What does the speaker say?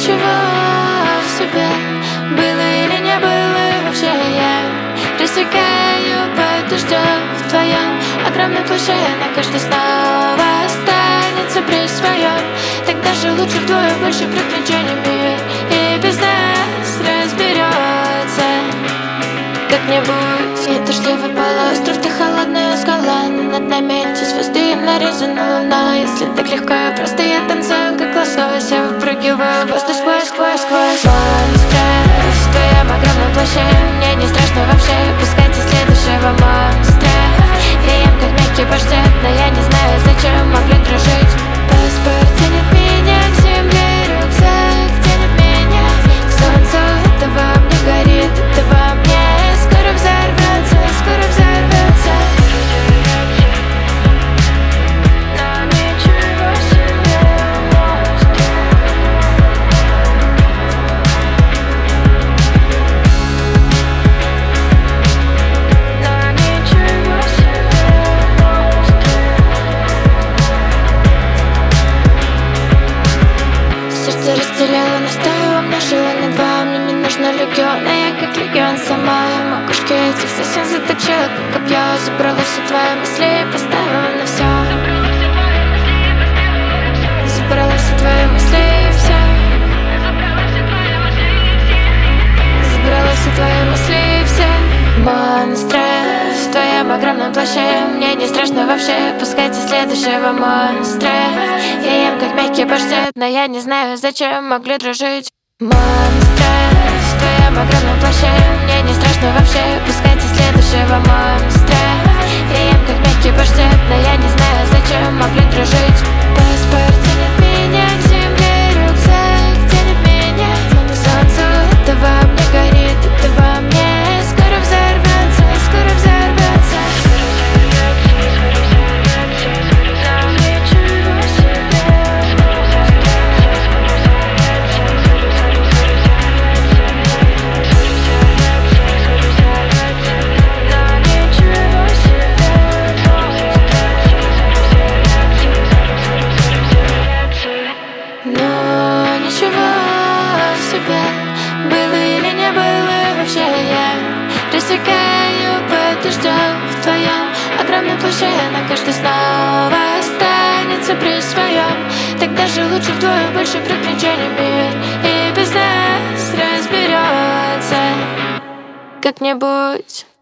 ничего в себе, было или не было вообще. Я рассекаю под дождем в твоем огромном плаще. На каждый снова останется при своем. Так даже лучше вдвое больше приключений мир и без нас разберется как-нибудь. И дождливый полуостров, ты холодная скала, над нами эти звезды нарезана луна. Если так легко и просто, я танцую как лосось. Я выпрыгиваю в воздух сквозь монстра в твоем огромном плаще. Мне не страшно вообще, пускайте следующего монстра. Я ем как мягкий паштет, но я не знаю, зачем могли дружить. Паспорт тянет меня к земле, рюкзак тянет меня к солнцу. Это во мне горит, это во мне. Скоро взорвется, скоро взорвется. Но ничего себе монстр. Но ничего себе монстр. Сердце растеряло, настало, умножило на два. Мне не нужно легион, а я как легион сама. Макушки этих совсем заточила, как копье. Забрала все твои мысли и поставила на все. Забрала все твои мысли и все. Забрала все твои мысли и все. Монстры в твоем огромном плаще. Мне не страшно вообще, пускайте следующего монстра. Я ем как мягкий паштет, но я не знаю, зачем могли дружить. Монстры в твоем огромном плаще. Мне не страшно вообще, пускайте следующего монстра. Я ем как мягкий паштет, но я не знаю, зачем могли дружить. Паспорт тянет меня к земле, рюкзак тянет меня к солнцу. Это во мне горит, это во мне. Скоро взорвется, скоро взорвется. Ничего себе. Но ничего в себе, было или не было вообще. Я рассекаю под дождем в твоем огромном плаще. На каждый снова останется при своем. Так даже лучше вдвое больше приключений мир и без нас разберется как-нибудь.